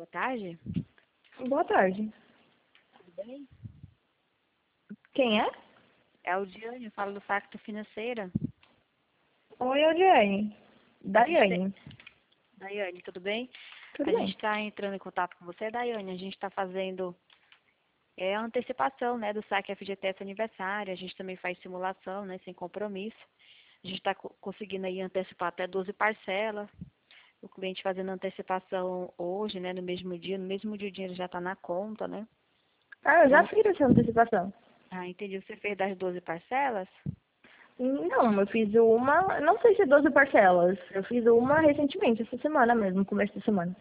Boa tarde. Boa tarde. Tudo bem? Quem é? É a Diane, eu falo do Facto Financeira. Oi, Audiane. Daiane. Daiane, tudo bem? Tudo A gente bem? está entrando em contato com você, Daiane. A gente está fazendo a antecipação, né, do saque FGTS aniversário. A gente também faz simulação, né, sem compromisso. A gente está conseguindo aí antecipar até 12 parcelas. O cliente fazendo antecipação hoje, né, no mesmo dia o dinheiro já está na conta, né? Ah, eu já Vamos... fiz essa antecipação. Ah, entendi. Você fez das 12 parcelas? Não, eu fiz uma, não sei se 12 parcelas. Eu fiz uma recentemente, essa semana mesmo, começo da semana.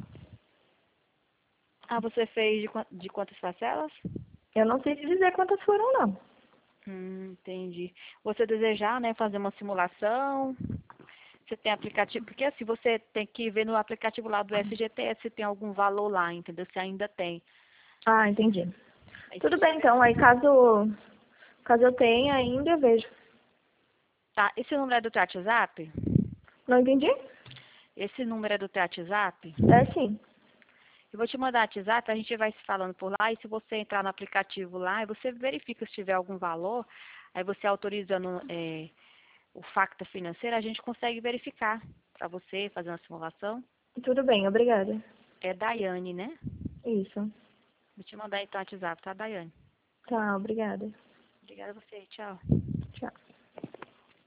Ah, você fez de quantas parcelas? Eu não sei te dizer quantas foram, não. Entendi. Você desejar, né, fazer uma simulação, você tem aplicativo, porque assim, você tem que ver no aplicativo lá do FGTS se tem algum valor lá, entendeu? Se ainda tem. Ah, entendi. Aí se Tudo bem, tiver, então. Aí caso eu tenha ainda, eu vejo. tá, esse número é do teu WhatsApp? Não entendi? Esse número é do teu WhatsApp? É sim. Eu vou te mandar o WhatsApp, a gente vai se falando por lá, e se você entrar no aplicativo lá, e você verifica se tiver algum valor, aí você autorizando o Facta Financeira, a gente consegue verificar para você fazer uma simulação. Tudo bem, obrigada. É Daiane, né? Isso. Vou te mandar então o WhatsApp, tá, Daiane? Tá, obrigada. Obrigada a você, tchau.